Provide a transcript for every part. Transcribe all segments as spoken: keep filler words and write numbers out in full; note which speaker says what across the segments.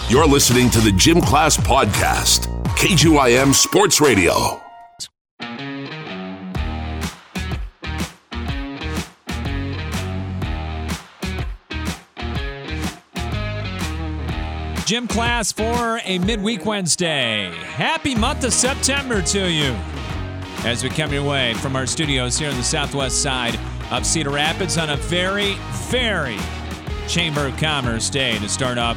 Speaker 1: You're listening to the Gym Class Podcast, K G Y M Sports Radio.
Speaker 2: Gym Class for a midweek Wednesday. Happy month of September to you as we come your way from our studios here on the southwest side of Cedar Rapids on a very, very Chamber of Commerce day to start off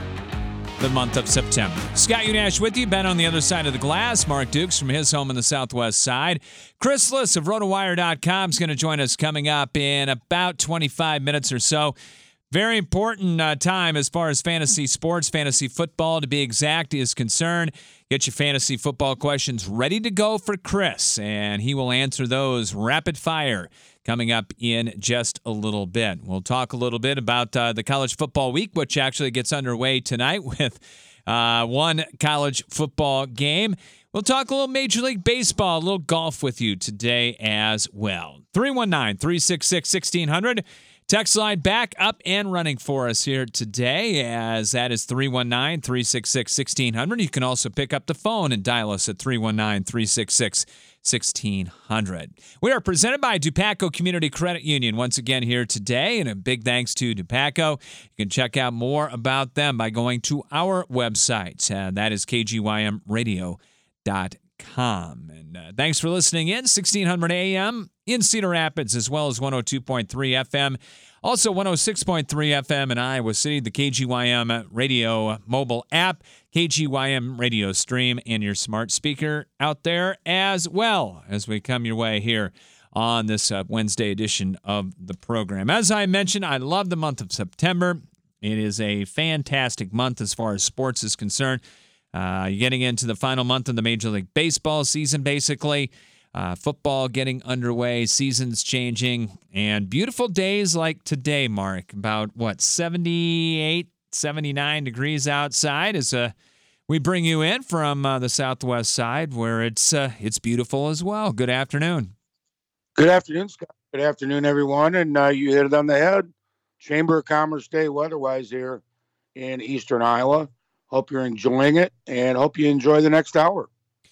Speaker 2: the month of September. Scott Unash with you, Ben on the other side of the glass. Mark Dukes from his home on the southwest side. Chris Liss of rotowire dot com is going to join us coming up in about twenty-five minutes or so. Very important uh, time as far as fantasy sports, fantasy football to be exact, is concerned. Get your fantasy football questions ready to go for Chris, and he will answer those rapid fire coming up in just a little bit. We'll talk a little bit about uh, the college football week, which actually gets underway tonight with uh, one college football game. We'll talk a little Major League Baseball, a little golf with you today as well. three one nine, three six six, one six zero zero. Text line back up and running for us here today, as that is three one nine, three six six, one six zero zero. You can also pick up the phone and dial us at three one nine, three six six, one six zero zero. We are presented by Dupaco Community Credit Union once again here today, and a big thanks to Dupaco. You can check out more about them by going to our website. Uh, that is K G Y M radio dot com. And uh, thanks for listening in, sixteen hundred A M in Cedar Rapids, as well as one oh two point three F M. Also one oh six point three F M in Iowa City, the K G Y M radio mobile app, K G Y M radio stream, and your smart speaker out there as well as we come your way here on this uh, Wednesday edition of the program. As I mentioned, I love the month of September. It is a fantastic month as far as sports is concerned. Uh, you're getting into the final month of the Major League Baseball season, basically. Uh, football getting underway, seasons changing, and beautiful days like today, Mark. About, what, seventy-eight, seventy-nine degrees outside as uh, we bring you in from uh, the southwest side where it's uh, it's beautiful as well. Good afternoon.
Speaker 3: Good afternoon, Scott. Good afternoon, everyone. And uh, you hit it on the head. Chamber of Commerce Day weather-wise here in eastern Iowa. Hope you're enjoying it, and hope you enjoy the next hour.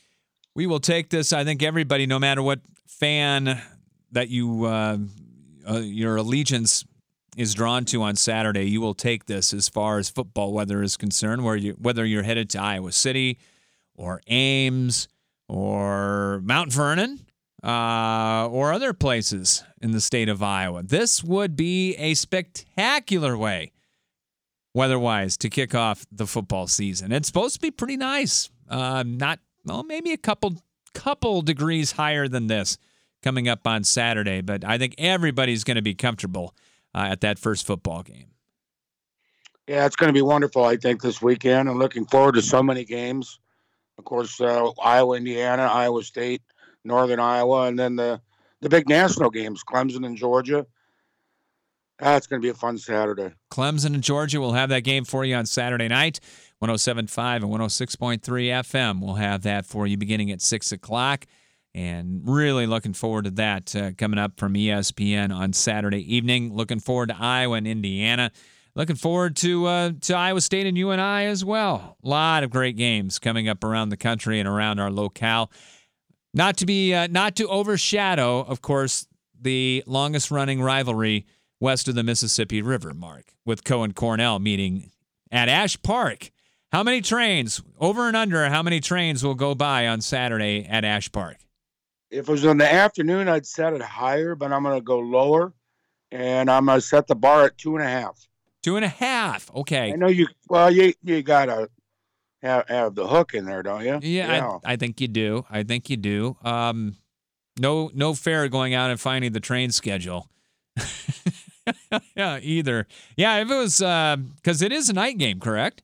Speaker 2: We will take this. I think everybody, no matter what fan that you uh, uh, your allegiance is drawn to on Saturday, you will take this as far as football weather is concerned, where you, whether you're headed to Iowa City or Ames or Mount Vernon uh, or other places in the state of Iowa. This would be a spectacular way, weather-wise, to kick off the football season. It's supposed to be pretty nice. Uh, not, well, maybe a couple couple degrees higher than this coming up on Saturday, but I think everybody's going to be comfortable uh, at that first football game.
Speaker 3: Yeah, it's going to be wonderful, I think, this weekend. I'm looking forward to so many games. Of course, uh, Iowa, Indiana, Iowa State, Northern Iowa, and then the, the big national games, Clemson and Georgia. That's going to be a fun Saturday.
Speaker 2: Clemson and Georgia will have that game for you on Saturday night. one oh seven point five and one oh six point three F M. We'll have that for you beginning at six o'clock. And really looking forward to that uh, coming up from E S P N on Saturday evening. Looking forward to Iowa and Indiana. Looking forward to uh, to Iowa State and U N I as well. A lot of great games coming up around the country and around our locale. Not to be uh, not to overshadow, of course, the longest running rivalry west of the Mississippi River, Mark, with Coe Cornell meeting at Ash Park. How many trains, over and under, how many trains will go by on Saturday at Ash Park?
Speaker 3: If it was in the afternoon, I'd set it higher, but I'm going to go lower, and I'm going to set the bar at two and a half.
Speaker 2: Two and a half, okay.
Speaker 3: I know you, well, you you got to have, have the hook in there, don't you?
Speaker 2: Yeah, yeah. I, I think you do. I think you do. Um, no, no fair going out and finding the train schedule. Yeah, either. Yeah, if it was, because uh, it is a night game, correct?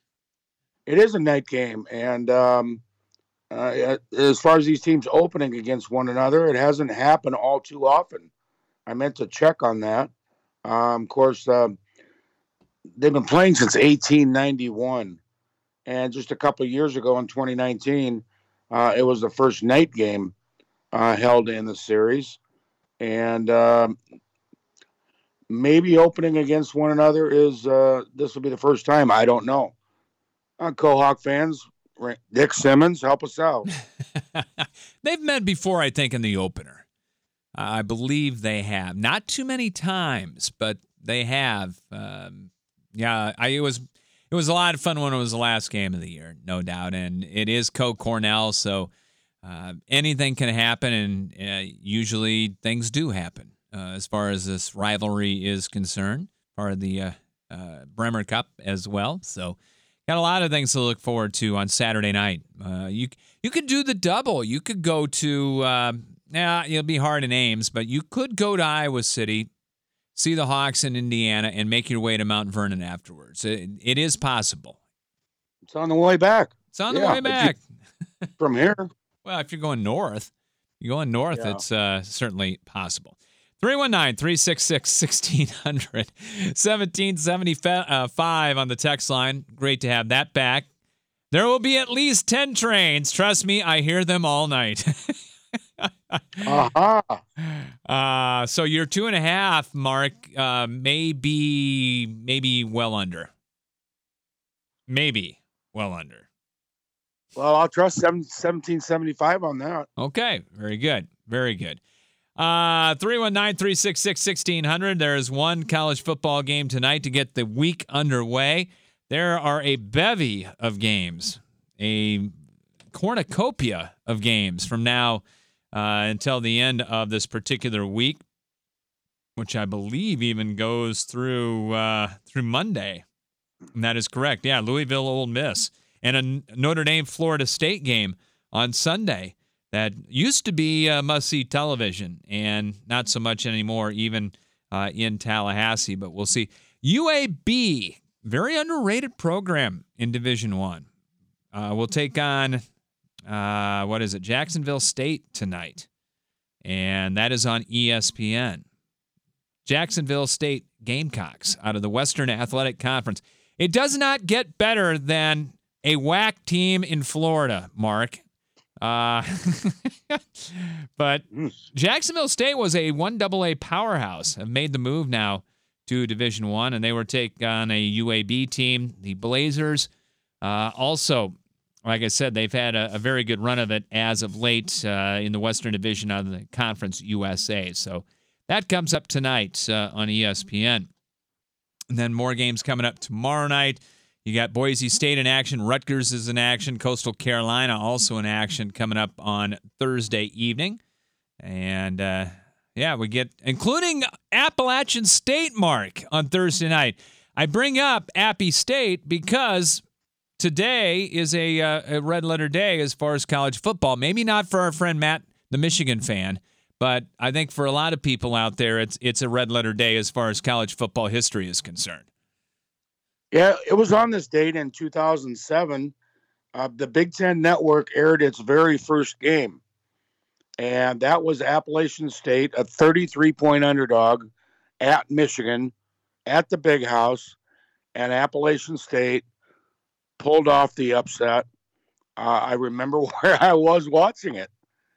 Speaker 3: It is a night game, and um, uh, as far as these teams opening against one another, it hasn't happened all too often. I meant to check on that. Um, of course, uh, they've been playing since eighteen ninety-one, and just a couple of years ago in twenty nineteen, uh, it was the first night game uh, held in the series, and um, maybe opening against one another is uh, this will be the first time. I don't know. Uh, Cohawk fans, Dick Simmons, help us out.
Speaker 2: They've met before, I think, in the opener. Uh, I believe they have. Not too many times, but they have. Um, yeah, I, it was it was a lot of fun when it was the last game of the year, no doubt. And it is Co Cornell, so uh, anything can happen, and uh, usually things do happen uh, as far as this rivalry is concerned, part of the uh, uh, Bremer Cup as well. So got a lot of things to look forward to on Saturday night. Uh, you you could do the double. You could go to, uh, yeah, it'll be hard in Ames, but you could go to Iowa City, see the Hawks in Indiana, and make your way to Mount Vernon afterwards. It, it is possible.
Speaker 3: It's on the way back.
Speaker 2: It's on the
Speaker 3: yeah,
Speaker 2: way back.
Speaker 3: You, from here.
Speaker 2: Well, if you're going north, you're going north, yeah. It's uh, certainly possible. three one nine, three six six, one six zero zero, seventeen seventy-five on the text line. Great to have that back. There will be at least ten trains. Trust me, I hear them all night.
Speaker 3: uh-huh.
Speaker 2: Uh, so your two and a half, Mark, uh, may be maybe well under. Maybe well under.
Speaker 3: Well, I'll trust seventeen seventy-five on that.
Speaker 2: Okay, very good. Very good. Uh, three one nine, three six six, one six zero zero. There's one college football game tonight to get the week underway. There are a bevy of games, a cornucopia of games from now uh, until the end of this particular week, which I believe even goes through uh, through Monday. And that is correct. Yeah, Louisville, Ole Miss, and a Notre Dame, Florida State game on Sunday. That used to be uh, must-see television, and not so much anymore, even uh, in Tallahassee. But we'll see. U A B, very underrated program in Division One. Uh, we'll take on, uh, what is it, Jacksonville State tonight, and that is on E S P N. Jacksonville State Gamecocks out of the Western Athletic Conference. It does not get better than a W A C team in Florida, Mark. Uh, but Jacksonville State was a one double A powerhouse. Have made the move now to Division One, and they were take on a U A B team, the Blazers. Uh, also, like I said, they've had a, a very good run of it as of late uh, in the Western Division of the Conference U S A. So that comes up tonight uh, on E S P N. And then more games coming up tomorrow night. You got Boise State in action. Rutgers is in action. Coastal Carolina also in action coming up on Thursday evening. And, uh, yeah, we get, including Appalachian State, Mark, on Thursday night. I bring up Appy State because today is a, uh, a red letter day as far as college football. Maybe not for our friend Matt, the Michigan fan, but I think for a lot of people out there, it's it's a red letter day as far as college football history is concerned.
Speaker 3: Yeah, it was on this date in two thousand seven. Uh, the Big Ten Network aired its very first game, and that was Appalachian State, a thirty-three point underdog at Michigan, at the Big House, and Appalachian State pulled off the upset. Uh, I remember where I was watching it,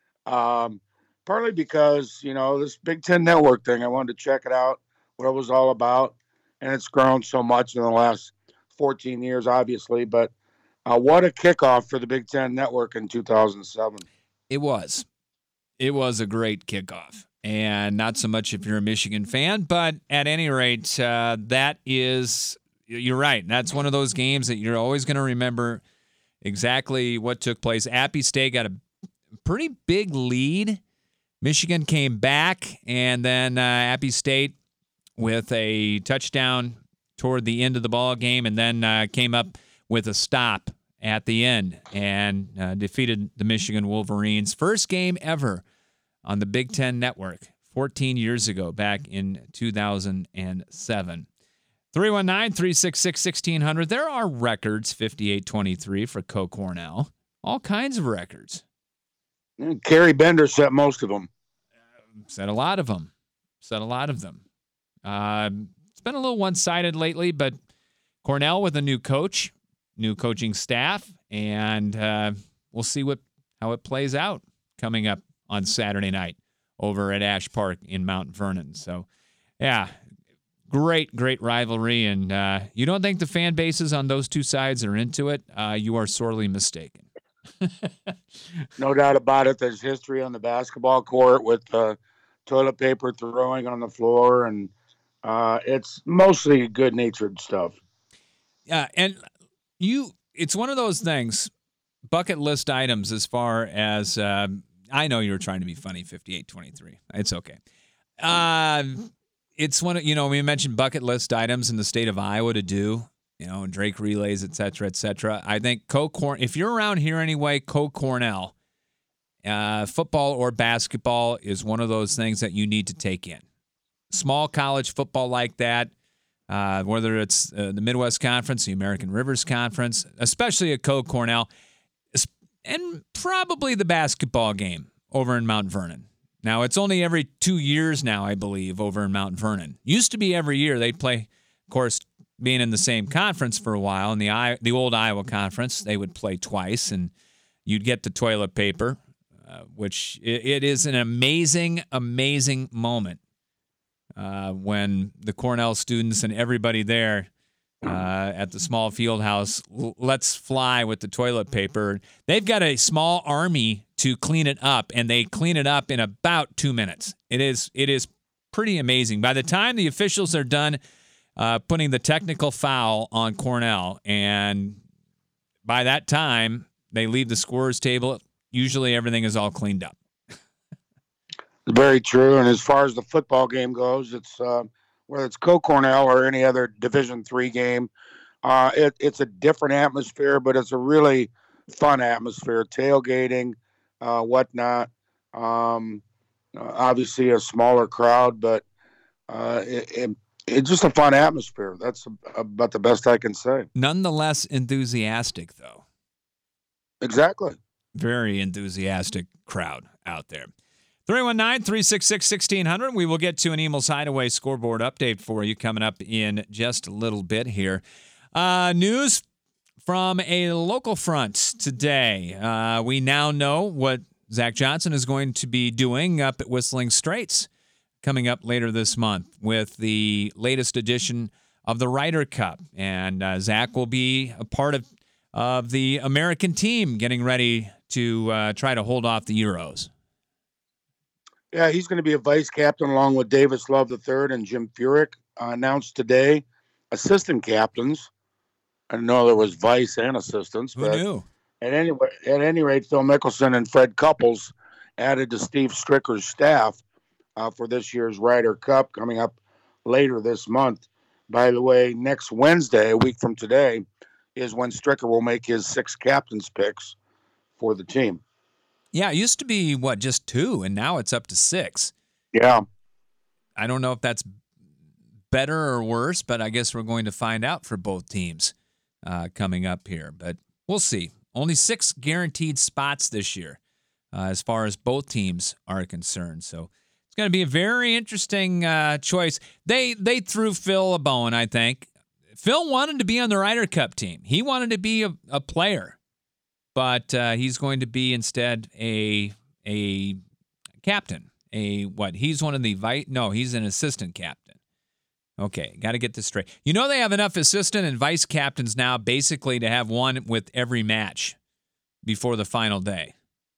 Speaker 3: um, partly because, you know, this Big Ten Network thing, I wanted to check it out, what it was all about. And it's grown so much in the last fourteen years, obviously. But uh, what a kickoff for the Big Ten Network in two thousand seven.
Speaker 2: It was. It was a great kickoff. And not so much if you're a Michigan fan, but at any rate, uh, that is, you're right. That's one of those games that you're always going to remember exactly what took place. Appy State got a pretty big lead. Michigan came back, and then uh, Appy State with a touchdown toward the end of the ball game, and then uh, came up with a stop at the end and uh, defeated the Michigan Wolverines. First game ever on the Big Ten Network, fourteen years ago, back in two thousand seven. three one nine, three six six, one six zero zero. There are records, fifty-eight twenty-three for Co Cornell. All kinds of records.
Speaker 3: And Kerry Bender set most of them.
Speaker 2: Uh, set a lot of them. Set a lot of them. Uh, it's been a little one-sided lately, but Cornell with a new coach, new coaching staff, and uh, we'll see what how it plays out coming up on Saturday night over at Ash Park in Mount Vernon. So, yeah, Great, great rivalry. And uh, you don't think the fan bases on those two sides are into it? Uh, you are sorely mistaken.
Speaker 3: No doubt about it. There's history on the basketball court with uh, toilet paper throwing on the floor, and uh, it's mostly good-natured stuff.
Speaker 2: Yeah, and you, it's one of those things, bucket list items as far as, um, I know you were trying to be funny, fifty-eight twenty-three. It's okay. Uh, it's one of, you know, we mentioned bucket list items in the state of Iowa to do. You know, Drake relays, et cetera, et cetera. I think Co Corn. If you're around here anyway, Co Cornell, uh, football or basketball is one of those things that you need to take in. Small college football like that, uh, whether it's uh, the Midwest Conference, the American Rivers Conference, especially at Co Cornell, and probably the basketball game over in Mount Vernon. Now, it's only every two years now, I believe, over in Mount Vernon. Used to be every year. They'd play, of course, being in the same conference for a while, in the I, the old Iowa Conference, they would play twice, and you'd get the toilet paper, uh, which it, it is an amazing, amazing moment uh, when the Cornell students and everybody there uh, at the small field house l- lets fly with the toilet paper. They've got a small army to clean it up, and they clean it up in about two minutes. It is it is pretty amazing. By the time the officials are done Uh, putting the technical foul on Cornell, and by that time, they leave the scorer's table. Usually everything is all cleaned up.
Speaker 3: Very true. And as far as the football game goes, it's uh, whether it's Co Cornell or any other Division three game, uh, it, it's a different atmosphere, but it's a really fun atmosphere. Tailgating, uh, whatnot. Um, uh, obviously, a smaller crowd, but uh, it, it It's just a fun atmosphere. That's about the best I can say.
Speaker 2: Nonetheless enthusiastic, though.
Speaker 3: Exactly.
Speaker 2: Very enthusiastic crowd out there. three one nine, three six six, one six zero zero. We will get to an Emil's Hideaway scoreboard update for you coming up in just a little bit here. Uh, news from a local front today. Uh, we now know what Zach Johnson is going to be doing up at Whistling Straits coming up later this month with the latest edition of the Ryder Cup. And uh, Zach will be a part of, of the American team getting ready to uh, try to hold off the Euros.
Speaker 3: Yeah, he's going to be a vice captain along with Davis Love the third and Jim Furyk. Uh, announced today, assistant captains. I didn't know there was vice and assistants.
Speaker 2: Who
Speaker 3: but
Speaker 2: knew?
Speaker 3: At any, at any rate, Phil Mickelson and Fred Couples added to Steve Stricker's staff Uh, for this year's Ryder Cup coming up later this month. By the way, next Wednesday, a week from today, is when Stricker will make his six captains picks for the team.
Speaker 2: Yeah, it used to be, what, just two, and now it's up to six.
Speaker 3: Yeah.
Speaker 2: I don't know if that's better or worse, but I guess we're going to find out for both teams uh, coming up here. But we'll see. Only six guaranteed spots this year uh, as far as both teams are concerned. So it's going to be a very interesting uh, choice. They they threw Phil a bone, I think. Phil wanted to be on the Ryder Cup team. He wanted to be a, a player, but uh, he's going to be instead a a captain. A what? He's one of the vice. No, he's an assistant captain. Okay, got to get this straight. You know they have enough assistant and vice captains now, basically, to have one with every match before the final day.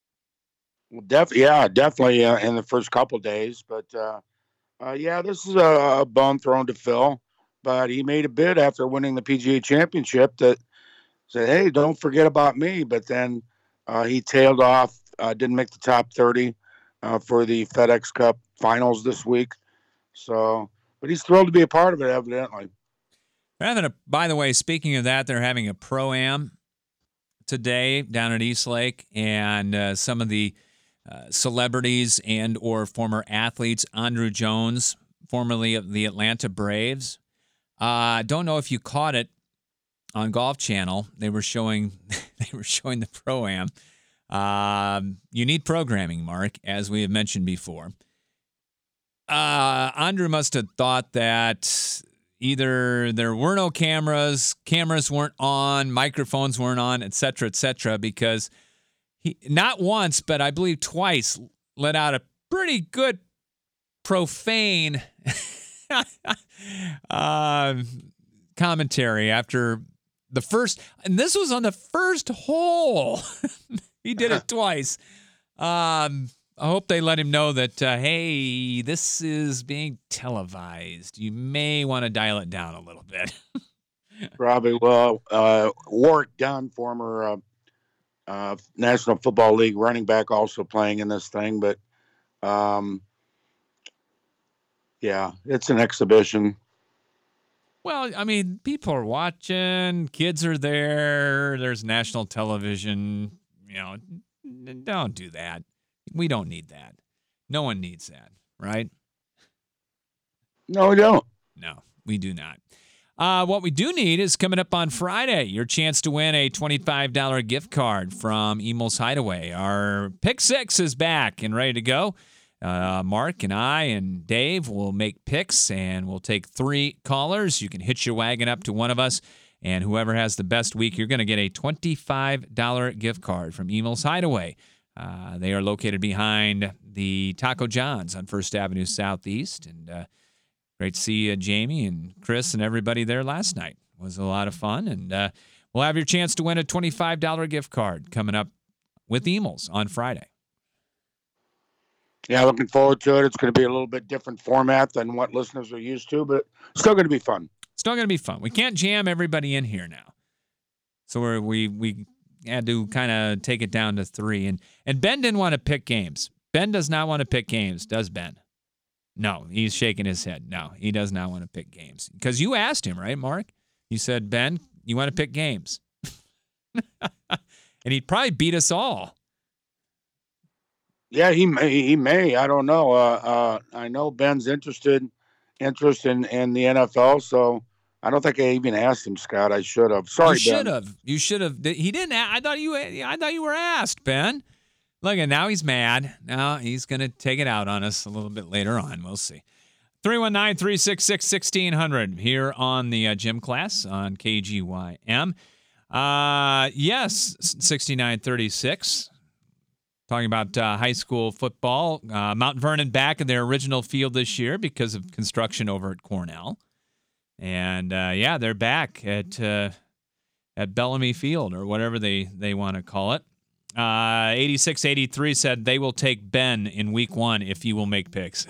Speaker 3: Def- yeah, definitely uh, in the first couple days. But, uh, uh, yeah, this is a, a bone thrown to Phil. But he made a bid after winning the P G A Championship that said, hey, don't forget about me. But then uh, he tailed off, uh, didn't make the top thirty uh, for the FedEx Cup finals this week. So, but he's thrilled to be a part of it, evidently.
Speaker 2: They're having a, by the way, speaking of that, they're having a Pro-Am today down at East Lake. And uh, some of the Uh, celebrities and or former athletes, Andrew Jones, formerly of the Atlanta Braves. I uh, don't know if you caught it on Golf Channel. They were showing they were showing the Pro-Am. Um, you need programming, Mark, as we have mentioned before. Uh, Andrew must have thought that either there were no cameras, cameras weren't on, microphones weren't on, et cetera, et cetera, because he, not once, but I believe twice, let out a pretty good profane uh, commentary after the first, and this was on the first hole. He did it twice. Um, I hope they let him know that, uh, hey, this is being televised. You may want to dial it down a little bit.
Speaker 3: Probably will. Uh, Warwick Dunn, former uh, uh, National Football League running back, also playing in this thing. But, um, yeah, it's an exhibition.
Speaker 2: Well, I mean, people are watching. Kids are there. There's national television. You know, don't do that. We don't need that. No one needs that, right?
Speaker 3: No, we don't.
Speaker 2: No, we do not. Uh, what we do need is coming up on Friday, your chance to win a twenty-five dollars gift card from Emil's Hideaway. Our Pick Six is back and ready to go. Uh, Mark and I and Dave will make picks, and we'll take three callers. You can hitch your wagon up to one of us, and whoever has the best week, you're going to get a twenty-five dollars gift card from Emil's Hideaway. Uh, they are located behind the Taco John's on First Avenue Southeast, and uh, great to see uh, Jamie and Chris and everybody there last night. It was a lot of fun, and uh, we'll have your chance to win a twenty-five dollars gift card coming up with Emil's on Friday.
Speaker 3: Yeah, looking forward to it. It's going to be a little bit different format than what listeners are used to, but still going to be fun.
Speaker 2: Still going to be fun. We can't jam everybody in here now. So we're, we we had to kind of take it down to three. And, and Ben didn't want to pick games. Ben does not want to pick games, does Ben? No, he's shaking his head. No, he does not want to pick games. Because you asked him, right, Mark? You said, Ben, you want to pick games. And he'd probably beat us all.
Speaker 3: Yeah, he may. He may. I don't know. Uh, uh, I know Ben's interested, interest in, in the N F L, so I don't think I even asked him, Scott. I should have. Sorry,
Speaker 2: you
Speaker 3: Ben.
Speaker 2: should have. You should have. He didn't. I thought you. I thought you were asked, Ben. Look, and now he's mad. Now he's going to take it out on us a little bit later on. We'll see. three one nine, three six six, one six zero zero here on the uh, gym class on K G Y M. Uh, yes, sixty-nine thirty-six. Talking about uh, high school football. Uh, Mount Vernon back in their original field this year because of construction over at Cornell. And, uh, yeah, they're back at uh, at Bellamy Field or whatever they, they want to call it. Uh, eighty-six eighty-three said they will take Ben in week one if you will make picks.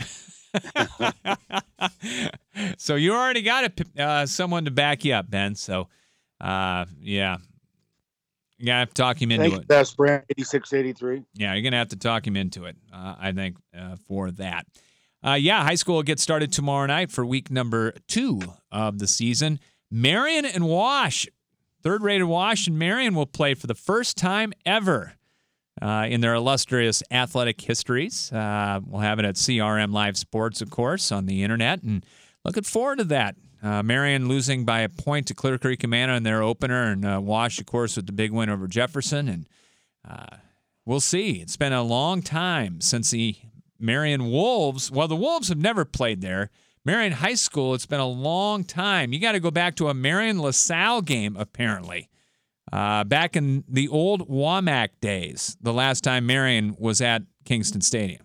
Speaker 2: So you already got a, uh, someone to back you up, Ben. So, uh, yeah. You're going to have to talk him into
Speaker 3: Thank
Speaker 2: it.
Speaker 3: you, best brand, eighty-six eighty-three.
Speaker 2: Yeah, you're going to have to talk him into it, uh, I think, uh, for that. Uh, yeah, high school will get started tomorrow night for week number two of the season. Marion and Wash, third-rated Wash and Marion will play for the first time ever uh, in their illustrious athletic histories. Uh, we'll have it at C R M Live Sports, of course, on the internet, and looking forward to that. Uh, Marion losing by a point to Clear Creek Amana in their opener, and uh, Wash, of course, with the big win over Jefferson. And uh, we'll see. It's been a long time since the Marion Wolves. Well, the Wolves have never played there. Marion High School, it's been a long time. You got to go back to a Marion LaSalle game, apparently. Uh, back in the old WAMAC days, the last time Marion was at Kingston Stadium.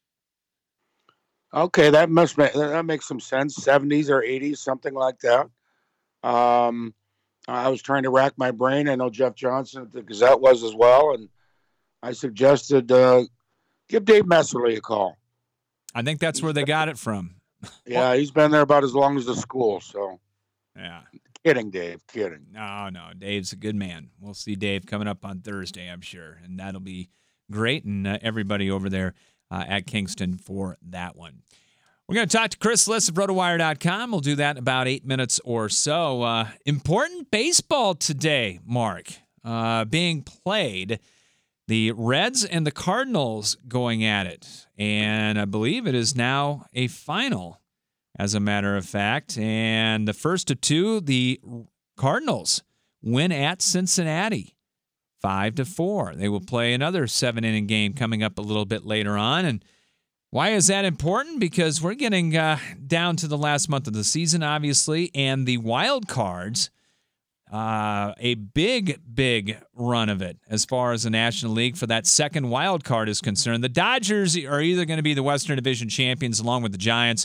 Speaker 3: Okay, that must make, that makes some sense. seventies or eighties, something like that. Um, I was trying to rack my brain. I know Jeff Johnson at the Gazette was as well, and I suggested uh, give Dave Messerly a call.
Speaker 2: I think that's where they got it from.
Speaker 3: Yeah, he's been there about as long as the school. So,
Speaker 2: yeah,
Speaker 3: kidding, Dave, kidding.
Speaker 2: No, no, Dave's a good man. We'll see Dave coming up on Thursday, I'm sure, and that'll be great. And uh, everybody over there Uh, at Kingston for that one. We're going to talk to Chris Liss of RotoWire dot com. We'll do that in about eight minutes or so. Uh, important baseball today, Mark, uh, being played. The Reds and the Cardinals going at it. And I believe it is now a final, as a matter of fact. And the first of two, the Cardinals win at Cincinnati. Five to four. They will play another seven-inning game coming up a little bit later on. And why is that important? Because we're getting uh, down to the last month of the season, obviously, and the wild cards, uh, a big, big run of it as far as the National League for that second wild card is concerned. The Dodgers are either going to be the Western Division champions along with the Giants,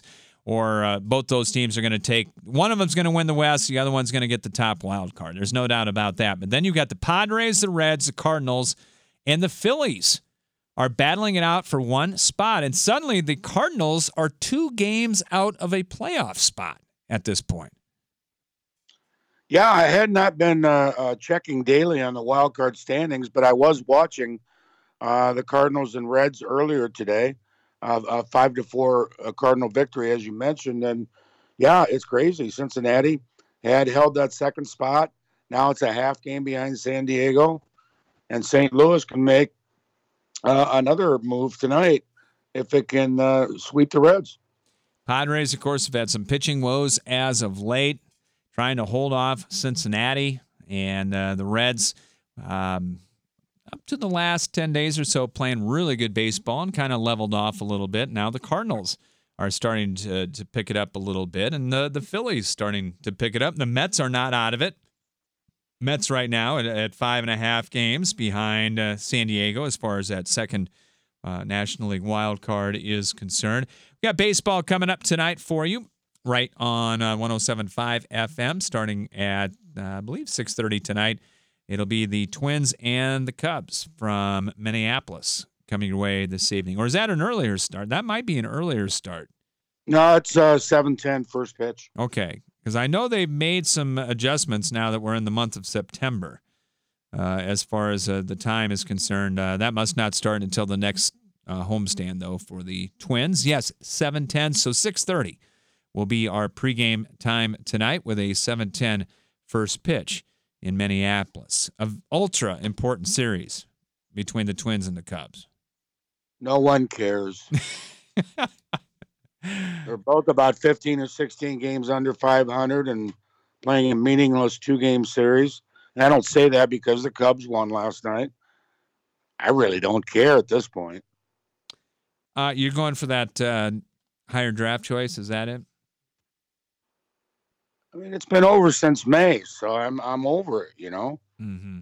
Speaker 2: or uh, both those teams are going to take – one of them's going to win the West, the other one's going to get the top wild card. There's no doubt about that. But then you've got the Padres, the Reds, the Cardinals, and the Phillies are battling it out for one spot. And suddenly the Cardinals are two games out of a playoff spot at this point.
Speaker 3: Yeah, I had not been uh, uh, checking daily on the wild card standings, but I was watching uh, the Cardinals and Reds earlier today. Uh, a five to four uh, Cardinal victory, as you mentioned, and yeah, it's crazy. Cincinnati had held that second spot. Now it's a half game behind San Diego, and Saint Louis can make uh, another move tonight if it can uh, sweep the Reds.
Speaker 2: Padres, of course, have had some pitching woes as of late, trying to hold off Cincinnati, and uh, the Reds. Um, Up to the last ten days or so, playing really good baseball and kind of leveled off a little bit. Now the Cardinals are starting to, to pick it up a little bit, and the, the Phillies starting to pick it up. The Mets are not out of it. Mets right now at, at five and a half games behind uh, San Diego as far as that second uh, National League wild card is concerned. We got baseball coming up tonight for you right on uh, one oh seven point five F M starting at, uh, I believe, six thirty tonight. It'll be the Twins and the Cubs from Minneapolis coming your way this evening. Or is that an earlier start? That might be an earlier start.
Speaker 3: No, it's uh, seven ten first pitch.
Speaker 2: Okay, because I know they've made some adjustments now that we're in the month of September. Uh, as far as uh, the time is concerned, uh, that must not start until the next uh, homestand, though, for the Twins. Yes, seven ten, so six thirty will be our pregame time tonight with a seven ten first pitch in Minneapolis. An ultra important series between the Twins and the Cubs.
Speaker 3: No one cares. They're both about fifteen or sixteen games under five hundred and playing a meaningless two-game series. And I don't say that because the Cubs won last night. I really don't care at this point.
Speaker 2: Uh, you're going for that uh, higher draft choice, is that it?
Speaker 3: I mean, it's been over since May, so I'm I'm over it, you know?
Speaker 2: Mm-hmm.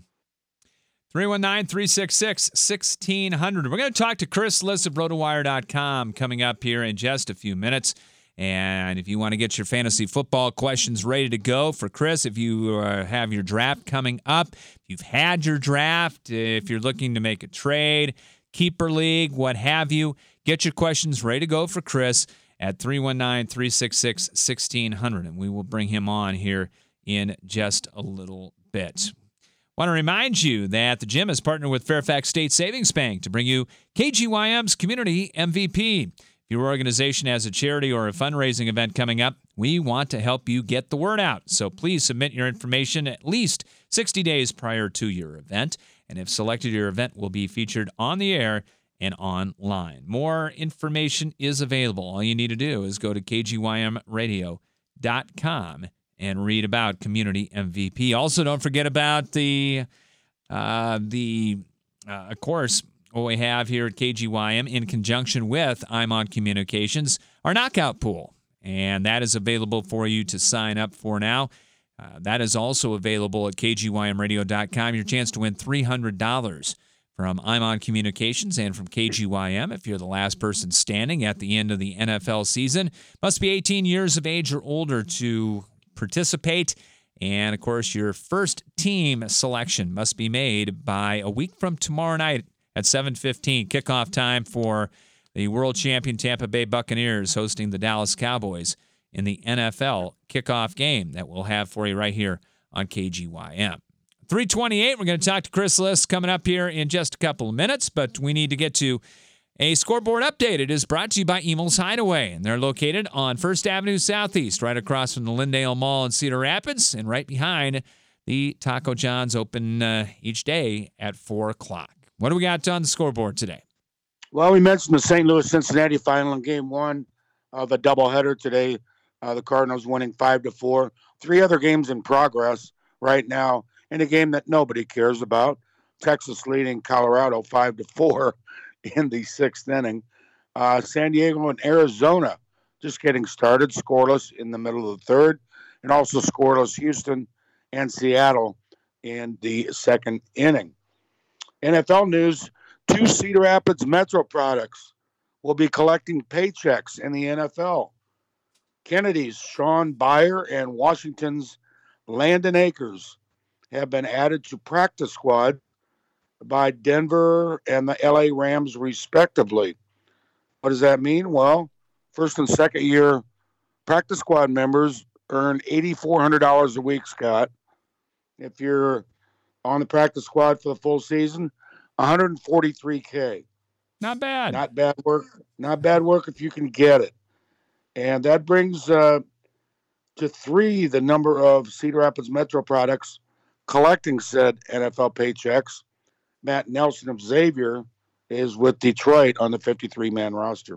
Speaker 2: three one nine, three six six, one six zero zero. We're going to talk to Chris Liss of rotowire dot com coming up here in just a few minutes. And if you want to get your fantasy football questions ready to go for Chris, if you uh, have your draft coming up, if you've had your draft, if you're looking to make a trade, keeper league, what have you, get your questions ready to go for Chris at three one nine, three six six, one six zero zero, and we will bring him on here in just a little bit. Want to remind you that the gym is partnered with Fairfax State Savings Bank to bring you K G Y M's Community M V P. If your organization has a charity or a fundraising event coming up, we want to help you get the word out. So please submit your information at least sixty days prior to your event, and if selected, your event will be featured on the air and online. More information is available. All you need to do is go to K G Y M radio dot com and read about Community M V P. Also, don't forget about the, uh, the uh, of course, what we have here at K G Y M in conjunction with I'm On Communications, our knockout pool. And that is available for you to sign up for now. Uh, that is also available at K G Y M radio dot com. Your chance to win three hundred dollars from I'm On Communications and from K G Y M if you're the last person standing at the end of the N F L season. Must be eighteen years of age or older to participate. And, of course, your first team selection must be made by a week from tomorrow night at seven fifteen. Kickoff time for the world champion Tampa Bay Buccaneers hosting the Dallas Cowboys in the N F L kickoff game that we'll have for you right here on K G Y M. three twenty-eight, we're going to talk to Chris Liss coming up here in just a couple of minutes, but we need to get to a scoreboard update. It is brought to you by Emel's Hideaway, and they're located on First Avenue Southeast, right across from the Lindale Mall in Cedar Rapids, and right behind the Taco John's, open uh, each day at four o'clock. What do we got on the scoreboard today?
Speaker 3: Well, we mentioned the Saint Louis-Cincinnati final in game one of a doubleheader today. Uh, the Cardinals winning five to four. Three other games in progress right now in a game that nobody cares about. Texas leading Colorado five to four in the sixth inning. Uh, San Diego and Arizona just getting started, scoreless in the middle of the third, and also scoreless Houston and Seattle in the second inning. N F L news, two Cedar Rapids Metro products will be collecting paychecks in the N F L. Kennedy's Sean Beyer and Washington's Landon Akers have been added to practice squad by Denver and the L A Rams, respectively. What does that mean? Well, first and second year practice squad members earn eight thousand four hundred dollars a week, Scott. If you're on the practice squad for the full season, one hundred forty-three thousand.
Speaker 2: Not bad.
Speaker 3: Not bad work. Not bad work if you can get it. And that brings uh, to three the number of Cedar Rapids Metro products collecting said N F L paychecks. Matt Nelson of Xavier is with Detroit on the fifty-three man roster.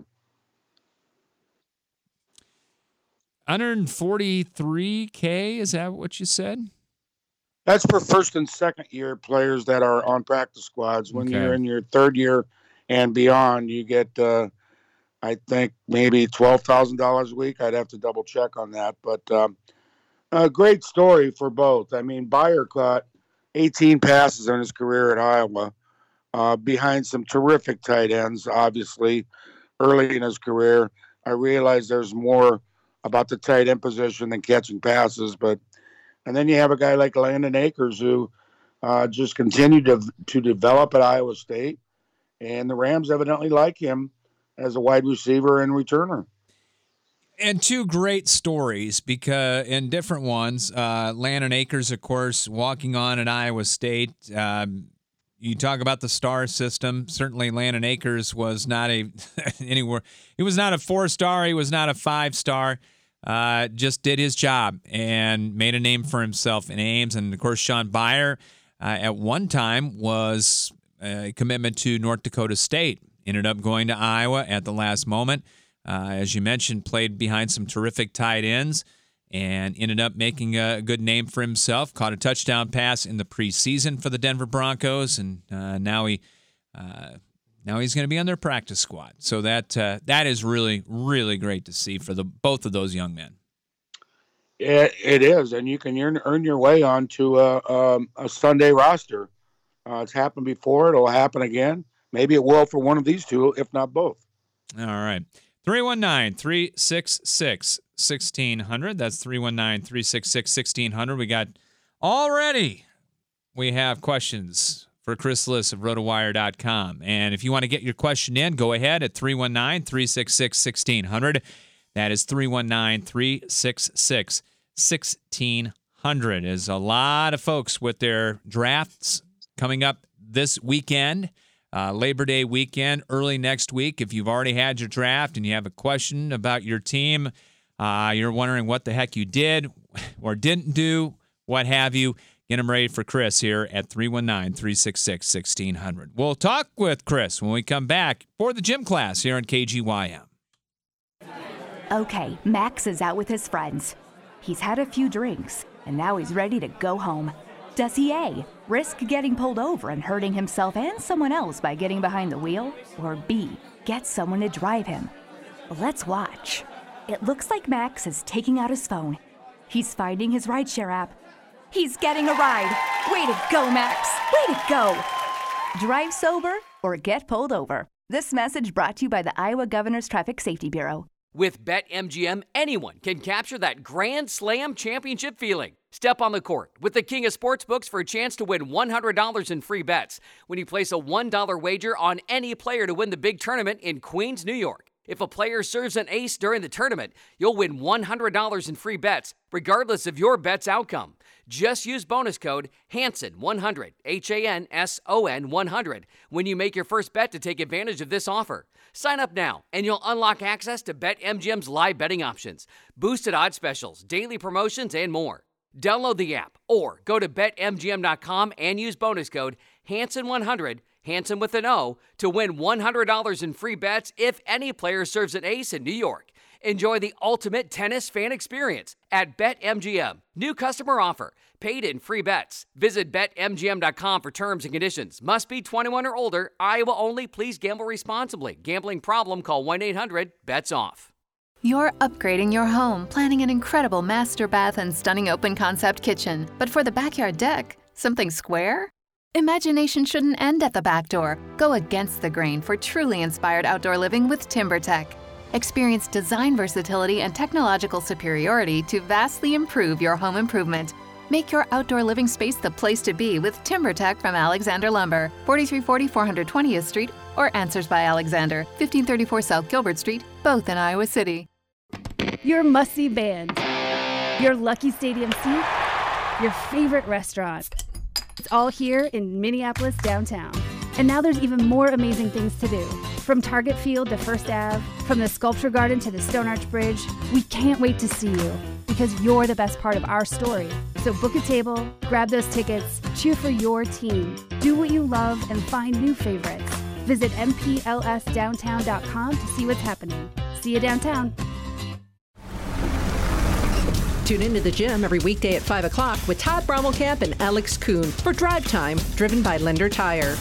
Speaker 2: one hundred forty-three thousand, is that what you said?
Speaker 3: That's for first and second year players that are on practice squads. When
Speaker 2: Okay.
Speaker 3: you're in your third year and beyond, you get, uh, I think, maybe twelve thousand dollars a week. I'd have to double check on that. But um, a great story for both. I mean, Beyer caught eighteen passes in his career at Iowa, uh, behind some terrific tight ends, obviously, early in his career. I realize there's more about the tight end position than catching passes, but and then you have a guy like Landon Akers who uh, just continued to to develop at Iowa State, and the Rams evidently like him as a wide receiver and returner.
Speaker 2: And two great stories, because in different ones. Uh, Landon Akers, of course, walking on at Iowa State. Um, you talk about the star system. Certainly, Landon Akers was not a anywhere. He was not a four star. He was not a five star. Uh, just did his job and made a name for himself in Ames. And of course, Sean Beyer uh, at one time was a commitment to North Dakota State. Ended up going to Iowa at the last moment. Uh, as you mentioned, played behind some terrific tight ends and ended up making a good name for himself. Caught a touchdown pass in the preseason for the Denver Broncos, and uh, now he uh, now he's going to be on their practice squad. So that uh, that is really, really great to see for the both of those young men.
Speaker 3: It, it is, and you can earn, earn your way onto a, um, a Sunday roster. Uh, it's happened before. It'll happen again. Maybe it will for one of these two, if not both.
Speaker 2: All right. three one nine, three six six, one six zero zero. That's three one nine, three six six, one six zero zero. We got already, we have questions for Chris Liss of rotowire dot com. And if you want to get your question in, go ahead at three one nine, three six six, one six zero zero. That is three one nine, three six six, one six zero zero. There's a lot of folks with their drafts coming up this weekend. Uh, Labor Day weekend, early next week. If you've already had your draft and you have a question about your team, uh, you're wondering what the heck you did or didn't do, what have you, get them ready for Chris here at three one nine, three six six, one six zero zero. We'll talk with Chris when we come back for the gym class here on K G Y M.
Speaker 4: Okay, Max is out with his friends. He's had a few drinks, and now he's ready to go home. Does he A, risk getting pulled over and hurting himself and someone else by getting behind the wheel? Or B, get someone to drive him? Let's watch. It looks like Max is taking out his phone. He's finding his rideshare app. He's getting a ride. Way to go, Max. Way to go. Drive sober or get pulled over. This message brought to you by the Iowa Governor's Traffic Safety Bureau.
Speaker 5: With BetMGM, anyone can capture that Grand Slam championship feeling. Step on the court with the king of sportsbooks for a chance to win one hundred dollars in free bets when you place a one dollar wager on any player to win the big tournament in Queens, New York. If a player serves an ace during the tournament, you'll win one hundred dollars in free bets, regardless of your bet's outcome. Just use bonus code Hanson one hundred, H A N S O N one hundred, when you make your first bet to take advantage of this offer. Sign up now, and you'll unlock access to BetMGM's live betting options, boosted odds specials, daily promotions, and more. Download the app or go to bet M G M dot com and use bonus code Hanson one hundred, Hanson with an O, to win one hundred dollars in free bets if any player serves an ace in New York. Enjoy the ultimate tennis fan experience at BetMGM. New customer offer. Paid in free bets. Visit bet M G M dot com for terms and conditions. Must be twenty-one or older. Iowa only. Please gamble responsibly. Gambling problem? Call one eight hundred bets off.
Speaker 6: You're upgrading your home, planning an incredible master bath and stunning open-concept kitchen. But for the backyard deck, something square? Imagination shouldn't end at the back door. Go against the grain for truly inspired outdoor living with TimberTech. Experience design versatility and technological superiority to vastly improve your home improvement. Make your outdoor living space the place to be with TimberTech from Alexander Lumber, forty-three forty four twentieth Street, or Answers by Alexander, fifteen thirty-four South Gilbert Street, both in Iowa City.
Speaker 7: Your must-see band, your lucky stadium seat, your favorite restaurant. It's all here in Minneapolis downtown. And now there's even more amazing things to do. From Target Field to First Avenue, from the Sculpture Garden to the Stone Arch Bridge, we can't wait to see you because you're the best part of our story. So book a table, grab those tickets, cheer for your team, do what you love, and find new favorites. Visit m p l s downtown dot com to see what's happening. See you downtown.
Speaker 8: Tune into the gym every weekday at five o'clock with Todd Brommelkamp and Alex Kuhn for Drive Time, driven by Lender Tire.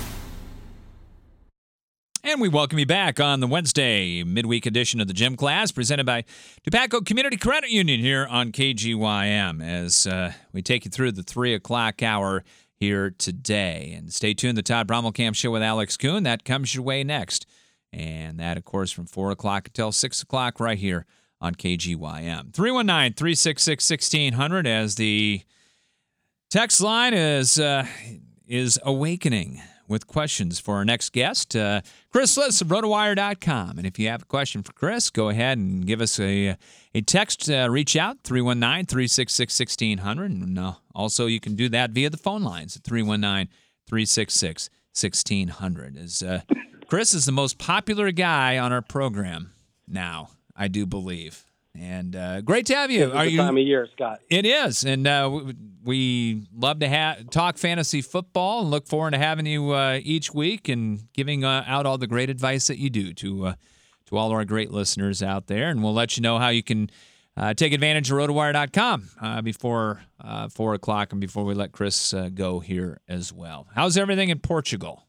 Speaker 2: And we welcome you back on the Wednesday midweek edition of the Gym Class, presented by Dupaco Community Credit Union here on K G Y M, as uh, we take you through the three o'clock hour here today. And stay tuned, the Todd Brommelkamp Show with Alex Kuhn. That comes your way next. And that, of course, from four o'clock until six o'clock right here on K G Y M. three one nine, three six six, one six zero zero as the text line is, uh, is awakening with questions for our next guest, uh, Chris Liss of rotowire dot com. And if you have a question for Chris, go ahead and give us a a text. Uh, reach out, three one nine, three six six, one six zero zero. And uh, also you can do that via the phone lines at three one nine, three six six, one six zero zero. As, uh, Chris is the most popular guy on our program now, I do believe. And uh, great to have you.
Speaker 9: It's
Speaker 2: Are
Speaker 9: the
Speaker 2: you?
Speaker 9: Time of year, Scott.
Speaker 2: It is, and uh, we, we love to ha- talk fantasy football, and look forward to having you uh, each week and giving uh, out all the great advice that you do to uh, to all our great listeners out there. And we'll let you know how you can uh, take advantage of rotowire dot com uh, before uh, four o'clock and before we let Chris uh, go here as well. How's everything in Portugal?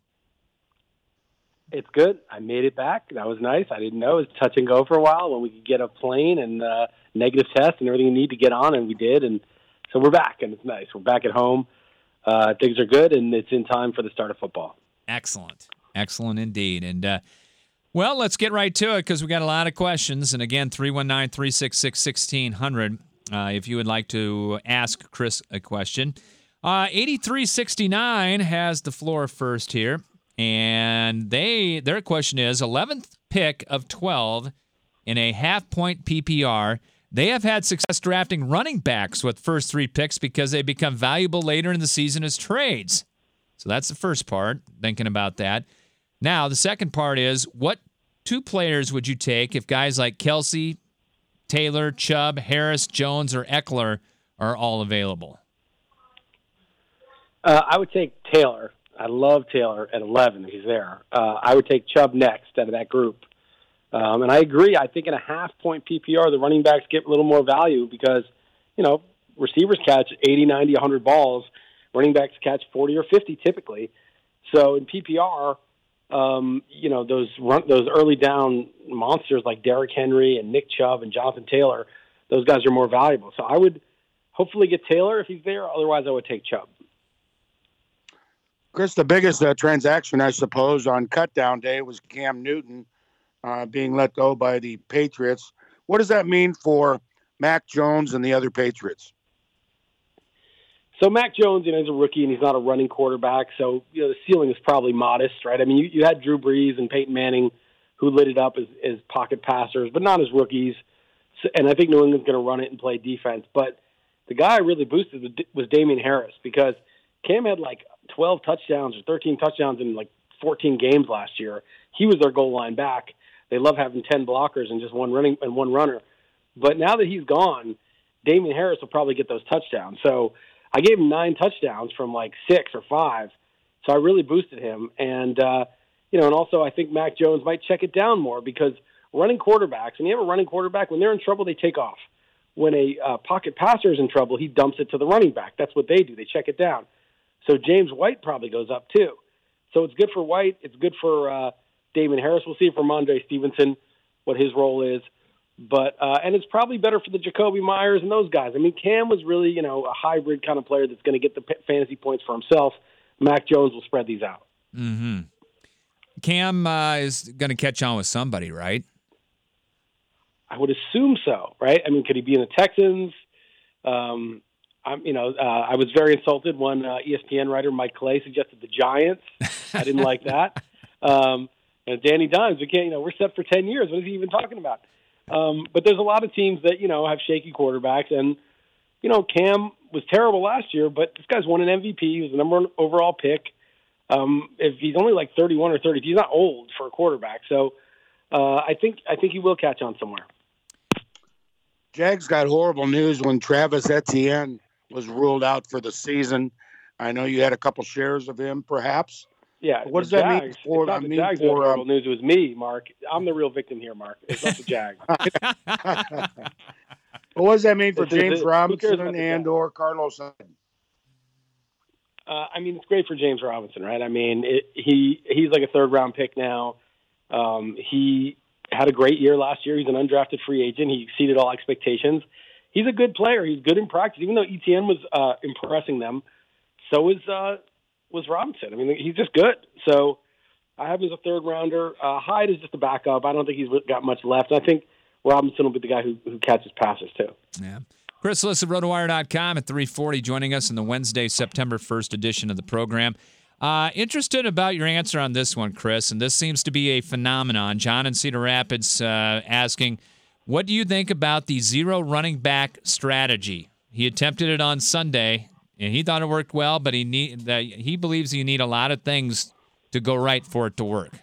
Speaker 9: It's good. I made it back. That was nice. I didn't know it was touch and go for a while when we could get a plane and uh, negative test and everything you need to get on, and we did. And so we're back, and it's nice. We're back at home. Uh, things are good, and it's in time for the start of football.
Speaker 2: Excellent. Excellent indeed. And, uh, well, let's get right to it because we got a lot of questions. And, again, three one nine, three six six, one six zero zero uh, if you would like to ask Chris a question. Uh, eighty-three sixty-nine has the floor first here. And they their question is, eleventh pick of twelve in a half-point P P R. They have had success drafting running backs with first three picks because they become valuable later in the season as trades. So that's the first part, thinking about that. Now, the second part is, what two players would you take if guys like Kelsey, Taylor, Chubb, Harris, Jones, or Eckler are all available?
Speaker 9: Uh, I would take Taylor. I love Taylor at eleven. He's there. Uh, I would take Chubb next out of that group. Um, and I agree. I think in a half-point P P R, the running backs get a little more value because, you know, receivers catch eighty, ninety, one hundred balls. Running backs catch forty or fifty typically. So in P P R, um, you know, those run, those early down monsters like Derrick Henry and Nick Chubb and Jonathan Taylor, those guys are more valuable. So I would hopefully get Taylor if he's there. Otherwise, I would take Chubb.
Speaker 3: Chris, the biggest uh, transaction, I suppose, on cutdown day was Cam Newton uh, being let go by the Patriots. What does that mean for Mac Jones and the other Patriots?
Speaker 9: So Mac Jones, you know, he's a rookie and he's not a running quarterback, so you know the ceiling is probably modest, right? I mean, you, you had Drew Brees and Peyton Manning who lit it up as, as pocket passers, but not as rookies. So, and I think New England's going to run it and play defense. But the guy I really boosted was Damian Harris because Cam had like twelve touchdowns or thirteen touchdowns in like fourteen games last year. He was their goal line back. They love having ten blockers and just one running and one runner. But now that he's gone, Damian Harris will probably get those touchdowns. So I gave him nine touchdowns from like six or five. So I really boosted him. And, uh, you know, and also I think Mac Jones might check it down more because running quarterbacks, and you have a running quarterback, when they're in trouble, they take off. When a uh, pocket passer is in trouble, he dumps it to the running back. That's what they do. They check it down. So James White probably goes up too. So it's good for White. It's good for uh, Damon Harris. We'll see for Ramondre Stevenson what his role is. But uh, and it's probably better for the Jacoby Myers and those guys. I mean, Cam was really, you know, a hybrid kind of player that's going to get the p- fantasy points for himself. Mac Jones will spread these out.
Speaker 2: Mm-hmm. Cam uh, is going to catch on with somebody, right?
Speaker 9: I would assume so, right? I mean, could he be in the Texans? Um, I'm, you know, uh, I was very insulted when uh, E S P N writer Mike Clay suggested the Giants. I didn't like that. Um, and Danny Dimes, we can't, you know, we're set for ten years. What is he even talking about? Um, but there's a lot of teams that, you know, have shaky quarterbacks. And, you know, Cam was terrible last year, but this guy's won an M V P. He was the number one overall pick. Um, if he's only like thirty-one or thirty, he's not old for a quarterback. So uh, I think I think he will catch on somewhere.
Speaker 3: Jags got horrible news when Travis Etienne was ruled out for the season. I know you had a couple shares of him, perhaps.
Speaker 9: Yeah.
Speaker 3: What does that
Speaker 9: Jags,
Speaker 3: mean for?
Speaker 9: It's not
Speaker 3: I
Speaker 9: the
Speaker 3: mean
Speaker 9: Jags
Speaker 3: for
Speaker 9: horrible
Speaker 3: um,
Speaker 9: news. It was me, Mark. I'm the real victim here, Mark. It's not the Jags.
Speaker 3: What does that mean for
Speaker 9: It's-
Speaker 3: James
Speaker 9: it's-
Speaker 3: Robinson
Speaker 9: who cares about the
Speaker 3: and
Speaker 9: Jags?
Speaker 3: or Carlos Hyde?
Speaker 9: Uh, I mean, it's great for James Robinson, right? I mean, it, he he's like a third round pick now. Um, he had a great year last year. He's an undrafted free agent. He exceeded all expectations. He's a good player. He's good in practice. Even though Etienne was uh, impressing them, so was uh, was Robinson. I mean, he's just good. So I have him as a third rounder. Uh, Hyde is just a backup. I don't think he's got much left. I think Robinson will be the guy who, who catches passes too.
Speaker 2: Yeah. Chris Liss of rotowire dot com at three forty joining us in the Wednesday, September first edition of the program. Uh, interested about your answer on this one, Chris, and this seems to be a phenomenon. John in Cedar Rapids uh, asking, what do you think about the zero running back strategy? He attempted it on Sunday, and he thought it worked well, but he need that he believes you need a lot of things to go right for it to work.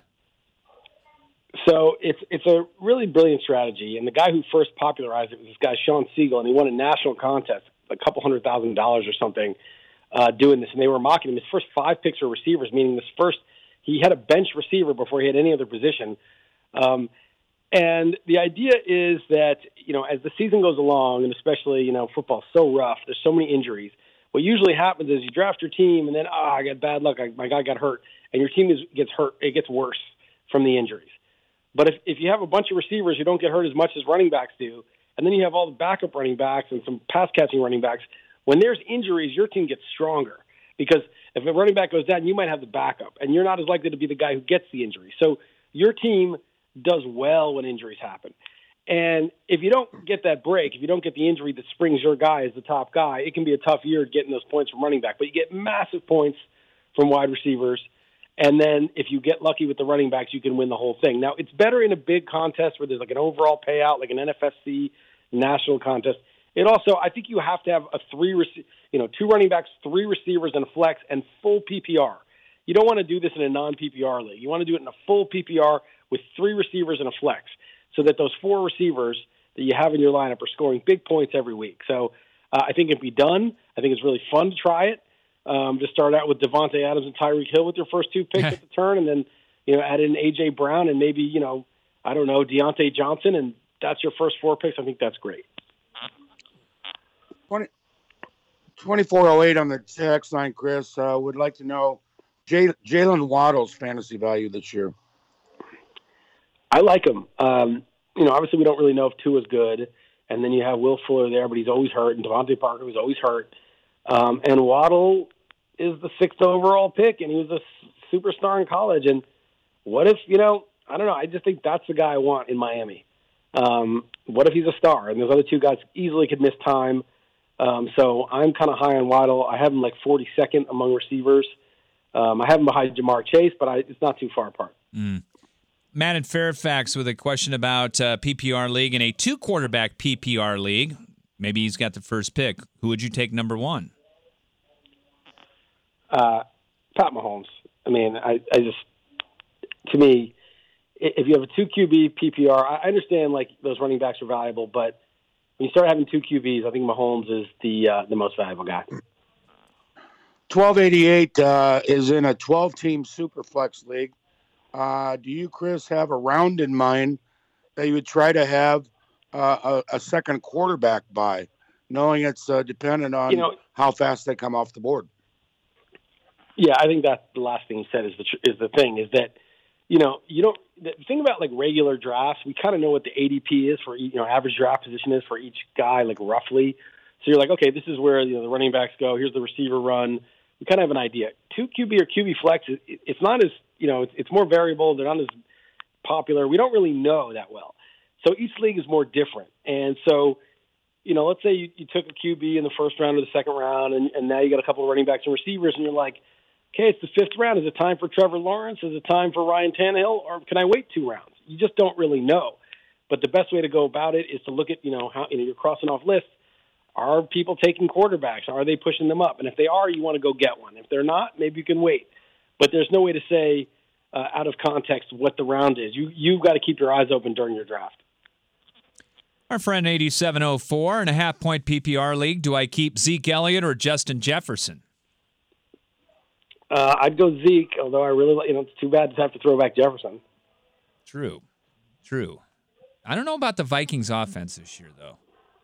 Speaker 9: So it's it's a really brilliant strategy, and the guy who first popularized it was this guy Sean Siegel, and he won a national contest, a couple hundred thousand dollars or something, uh, doing this, and they were mocking him. His first five picks were receivers, meaning this first he had a bench receiver before he had any other position. Um, and the idea is that, you know, as the season goes along, and especially, you know, football's so rough, there's so many injuries. What usually happens is you draft your team, and then, ah, oh, I got bad luck, I, my guy got hurt, and your team is, gets hurt, it gets worse from the injuries. But if, if you have a bunch of receivers who don't get hurt as much as running backs do, and then you have all the backup running backs and some pass-catching running backs, when there's injuries, your team gets stronger. Because if a running back goes down, you might have the backup, and you're not as likely to be the guy who gets the injury. So your team does well when injuries happen. And if you don't get that break, if you don't get the injury that springs your guy as the top guy, it can be a tough year getting those points from running back. But you get massive points from wide receivers. And then if you get lucky with the running backs, you can win the whole thing. Now, it's better in a big contest where there's like an overall payout, like an N F F C national contest. It also, I think you have to have a three, rec- you know, two running backs, three receivers, and a flex, and full P P R. You don't want to do this in a non-P P R league. You want to do it in a full P P R with three receivers and a flex, so that those four receivers that you have in your lineup are scoring big points every week. So uh, I think it can be done. I think it's really fun to try it. Um, to start out with Devontae Adams and Tyreek Hill with your first two picks at the turn, and then, you know, add in A J Brown and maybe, you know, I don't know, Deontay Johnson, and that's your first four picks. I think that's great.
Speaker 3: twenty-four oh eight on the text line, Chris. Uh, would like to know Jay, Jalen Waddle's fantasy value this year.
Speaker 9: I like him. Um, you know, obviously we don't really know if Tua's good, and then you have Will Fuller there, but he's always hurt, and Devontae Parker was always hurt. Um, and Waddle is the sixth overall pick, and he was a superstar in college. And what if, you know, I don't know, I just think that's the guy I want in Miami. Um, what if he's a star? And those other two guys easily could miss time. Um, so I'm kind of high on Waddle. I have him like forty-second among receivers. Um, I have him behind Jamar Chase, but I, it's not too far apart.
Speaker 2: Mm. Matt in Fairfax with a question about uh, P P R league. In a two-quarterback P P R league, maybe he's got the first pick. Who would you take number one?
Speaker 9: Uh, Pat Mahomes. I mean, I, I just, to me, if you have a two Q B P P R, I understand like those running backs are valuable, but when you start having two Q Bs, I think Mahomes is the uh, the most valuable guy.
Speaker 3: twelve eighty-eight uh, is in a twelve-team Superflex league. Uh, do you, Chris, have a round in mind that you would try to have uh, a, a second quarterback by, knowing it's uh, dependent on
Speaker 9: you know,
Speaker 3: how fast they come off the board?
Speaker 9: Yeah, I think that's the last thing he said is the tr- is the thing is that, you know, you don't the thing about like regular drafts, we kind of know what the A D P is for, you know, average draft position is for each guy, like roughly. So you're like, okay, this is where, you know, the running backs go. Here's the receiver run. We kind of have an idea. Two Q B or Q B flex, it, it's not as, you know, it's, it's more variable. They're not as popular. We don't really know that well. So each league is more different. And so, you know, let's say you, you took a Q B in the first round or the second round, and, and now you got a couple of running backs and receivers, and you're like, okay, it's the fifth round. Is it time for Trevor Lawrence? Is it time for Ryan Tannehill? Or can I wait two rounds? You just don't really know. But the best way to go about it is to look at, you know, how you know, you're crossing off lists. Are people taking quarterbacks? Are they pushing them up? And if they are, you want to go get one. If they're not, maybe you can wait. But there's no way to say uh, out of context what the round is. You, you've got to keep your eyes open during your draft.
Speaker 2: Our friend eighty-seven oh four in a half-point P P R league. Do I keep Zeke Elliott or Justin Jefferson?
Speaker 9: Uh, I'd go Zeke, although I really, you know, it's too bad to have to throw back Jefferson.
Speaker 2: True, true. I don't know about the Vikings offense this year, though.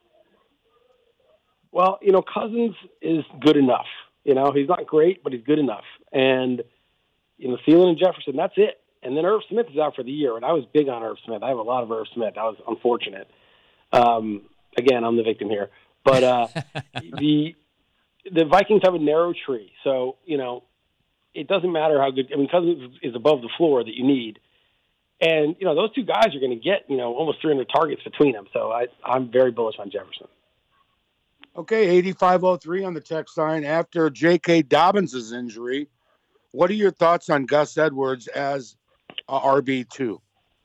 Speaker 9: Well, you know, Cousins is good enough. You know, he's not great, but he's good enough. And, you know, Thielen and Jefferson, that's it. And then Irv Smith is out for the year, and I was big on Irv Smith. I have a lot of Irv Smith. That was unfortunate. Um, again, I'm the victim here. But uh, the the Vikings have a narrow tree. So, you know, it doesn't matter how good – I mean, Cousins is above the floor that you need. And, you know, those two guys are going to get, you know, almost three hundred targets between them. So I, I'm very bullish on Jefferson.
Speaker 3: Okay, eighty-five oh three on the text line. After J K. Dobbins' injury, what are your thoughts on Gus Edwards as a R B two?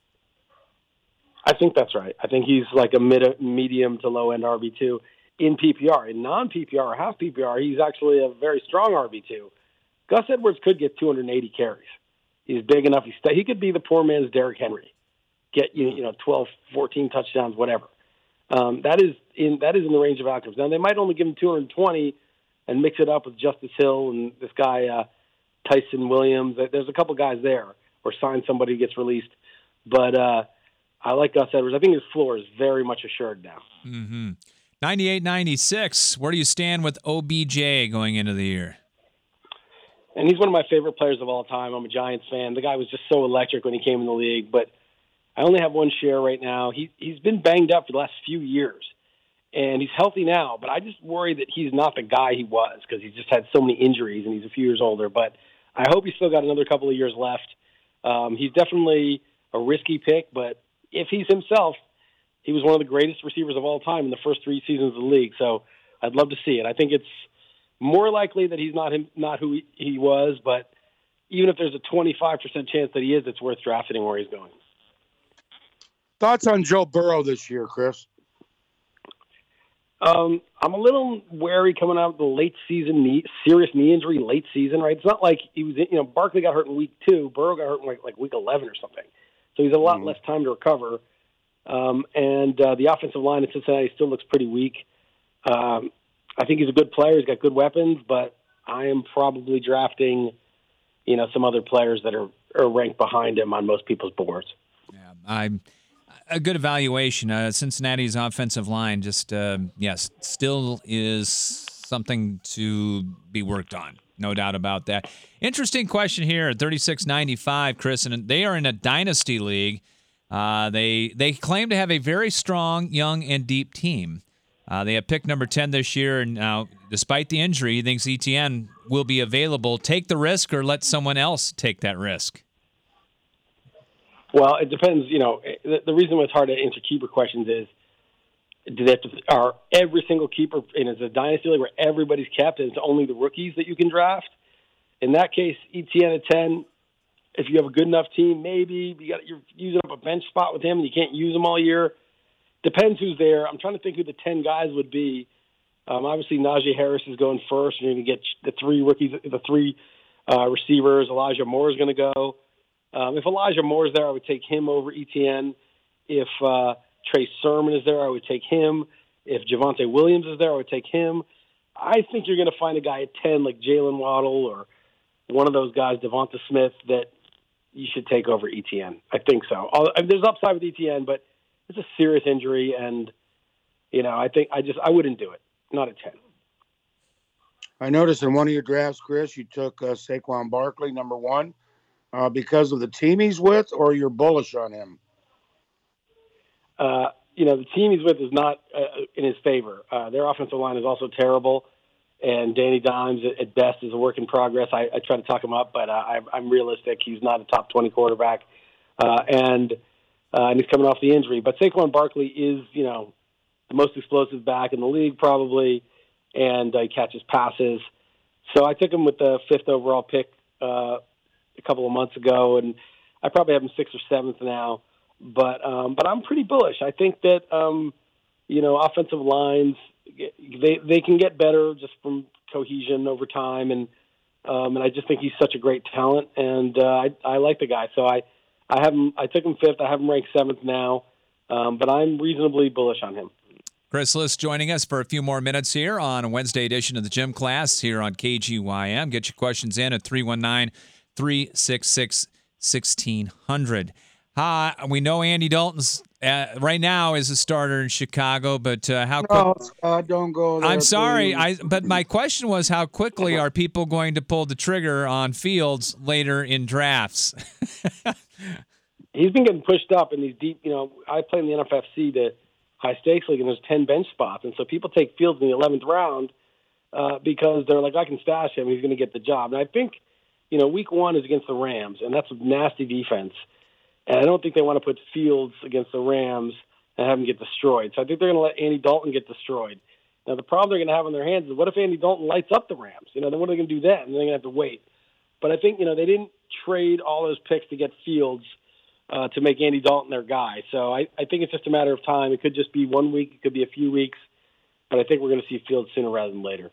Speaker 9: I think that's right. I think he's like a mid, medium to low-end R B two in P P R. In non-P P R or half P P R, he's actually a very strong R B two. Gus Edwards could get two hundred eighty carries. He's big enough. He's st- he could be the poor man's Derrick Henry, get you you know twelve, fourteen touchdowns, whatever. Um, that is in that is in the range of outcomes. Now they might only give him two hundred twenty and mix it up with Justice Hill and this guy uh, Tyson Williams. There's a couple guys there, or sign somebody who gets released. But uh, I like Gus Edwards. I think his floor is very much assured now.
Speaker 2: Mm-hmm. ninety-eight ninety-six. Where do you stand with O B J going into the year?
Speaker 9: And he's one of my favorite players of all time. I'm a Giants fan. The guy was just so electric when he came in the league, but I only have one share right now. He, he's been banged up for the last few years, and he's healthy now, but I just worry that he's not the guy he was because he's just had so many injuries, and he's a few years older. But I hope he's still got another couple of years left. Um, he's definitely a risky pick, but if he's himself, he was one of the greatest receivers of all time in the first three seasons of the league, so I'd love to see it. I think it's more likely that he's not him, not who he, he was, but even if there's a twenty-five percent chance that he is, it's worth drafting him where he's going.
Speaker 3: Thoughts on Joe Burrow this year, Chris?
Speaker 9: Um, I'm a little wary coming out of the late season knee, serious knee injury, late season, right? It's not like he was, you know, Barkley got hurt in week two. Burrow got hurt in like, like week eleven or something. So he's a lot mm-hmm. less time to recover. Um, and uh, the offensive line in Cincinnati still looks pretty weak. Um, I think he's a good player. He's got good weapons, but I am probably drafting, you know, some other players that are, are ranked behind him on most people's boards.
Speaker 2: Yeah, I'm a good evaluation. Uh, Cincinnati's offensive line just, uh, yes, still is something to be worked on. No doubt about that. Interesting question here at thirty-six ninety-five, Chris, and they are in a dynasty league. Uh, they they claim to have a very strong, young, and deep team. Uh, they have pick number ten this year, and now, despite the injury, he thinks Etienne will be available. Take the risk or let someone else take that risk?
Speaker 9: Well, it depends. You know, the, the reason it's hard to answer keeper questions is, do they have to, are every single keeper, and it's a dynasty league where everybody's kept, and it's only the rookies that you can draft? In that case, Etienne at ten, if you have a good enough team, maybe you got you're using up a bench spot with him, and you can't use him all year. Depends who's there. I'm trying to think who the ten guys would be. Um, obviously, Najee Harris is going first, and you're going to get the three rookies, the three uh, receivers. Elijah Moore is going to go. Um, if Elijah Moore is there, I would take him over Etienne. If uh, Trey Sermon is there, I would take him. If Javonte Williams is there, I would take him. I think you're going to find a guy at ten like Jalen Waddle or one of those guys, Devonta Smith, that you should take over Etienne. I think so. I'll, I mean, there's upside with Etienne, but it's a serious injury, and you know, I think I just I wouldn't do it. Not at ten.
Speaker 3: I noticed in one of your drafts, Chris, you took uh, Saquon Barkley, number one, uh, because of the team he's with, or you're bullish on him?
Speaker 9: Uh, you know, the team he's with is not uh, in his favor. Uh, their offensive line is also terrible, and Danny Dimes, at best, is a work in progress. I, I try to talk him up, but uh, I, I'm realistic. He's not a top twenty quarterback. Uh, and uh, and he's coming off the injury. But Saquon Barkley is, you know, the most explosive back in the league probably, and uh, he catches passes. So I took him with the fifth overall pick uh, a couple of months ago, and I probably have him sixth or seventh now. But um, but I'm pretty bullish. I think that um, you know, offensive lines, they they can get better just from cohesion over time, and um, and I just think he's such a great talent, and uh, I I like the guy. So I I have him. I took him fifth. I have him ranked seventh now, um, but I'm reasonably bullish on him.
Speaker 2: Chris Liss joining us for a few more minutes here on a Wednesday edition of the Gym Class here on K G Y M. Get your questions in at three one nine, three six six, one six zero zero. Uh, we know Andy Dalton's uh, right now is a starter in Chicago, but uh, how quick?
Speaker 3: No, uh, don't go there.
Speaker 2: I'm sorry,
Speaker 3: please.
Speaker 2: I. But my question was, how quickly are people going to pull the trigger on Fields later in drafts?
Speaker 9: He's been getting pushed up in these deep. You know, I play in the N F F C to high stakes league, and there's ten bench spots, and so people take Fields in the eleventh round uh, because they're like, I can stash him; he's going to get the job. And I think, you know, week one is against the Rams, and that's a nasty defense. And I don't think they want to put Fields against the Rams and have him get destroyed. So I think they're going to let Andy Dalton get destroyed. Now, the problem they're going to have on their hands is, what if Andy Dalton lights up the Rams? You know, then what are they going to do then? And they're going to have to wait. But I think, you know, they didn't trade all those picks to get Fields uh, to make Andy Dalton their guy. So I, I think it's just a matter of time. It could just be one week. It could be a few weeks. But I think we're going to see Fields sooner rather than later.